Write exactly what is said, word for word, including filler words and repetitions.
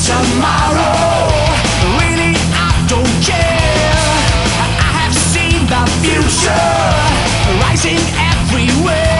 tomorrow. Really, I don't care. I have seen the future rising everywhere.